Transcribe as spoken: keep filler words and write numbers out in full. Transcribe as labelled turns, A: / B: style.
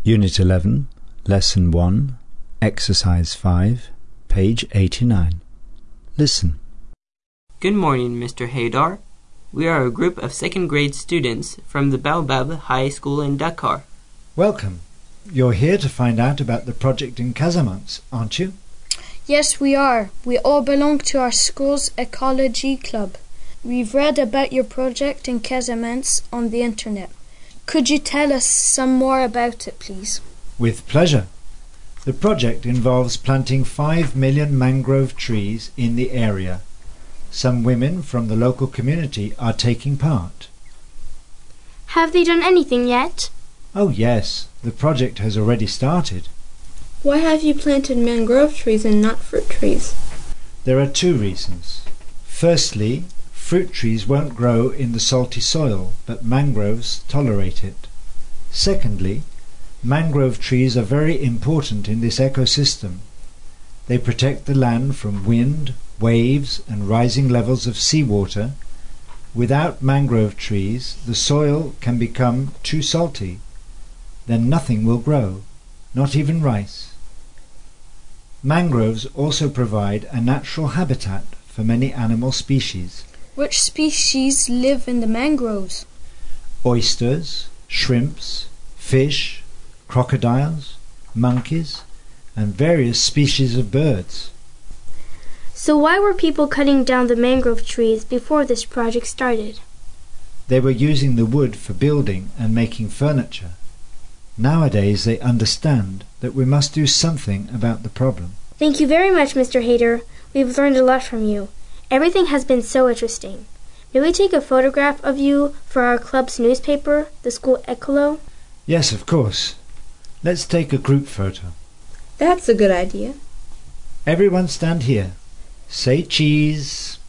A: Unit eleven, Lesson one, Exercise five, page eighty-nine. Listen.
B: Good morning, Mister Haydar. We are a group of second grade students from the Baobab High School in Dakar.
C: Welcome. You're here to find out about the project in Casamance, aren't you?
D: Yes, we are. We all belong to our school's ecology club. We've read about your project in Casamance on the internet. Could you tell us some more about it, please?
C: With pleasure. The project involves planting five million mangrove trees in the area. Some women from the local community are taking part.
E: Have they done anything yet?
C: Oh yes, the project has already started.
F: Why have you planted mangrove trees and not fruit trees?
C: There are two reasons. Firstly, fruit trees won't grow in the salty soil, but mangroves tolerate it. Secondly, mangrove trees are very important in this ecosystem. They protect the land from wind, waves, and rising levels of seawater. Without mangrove trees, the soil can become too salty. Then nothing will grow, not even rice. Mangroves also provide a natural habitat for many animal species.
D: Which species live in the mangroves?
C: Oysters, shrimps, fish, crocodiles, monkeys, and various species of birds.
E: So why were people cutting down the mangrove trees before this project started?
C: They were using the wood for building and making furniture. Nowadays they understand that we must do something about the problem.
E: Thank you very much, Mister Haydar. We've learned a lot from you. Everything has been so interesting. May we take a photograph of you for our club's newspaper, the School Ecolo?
C: Yes, of course. Let's take a group photo.
F: That's a good idea.
C: Everyone stand here. Say cheese.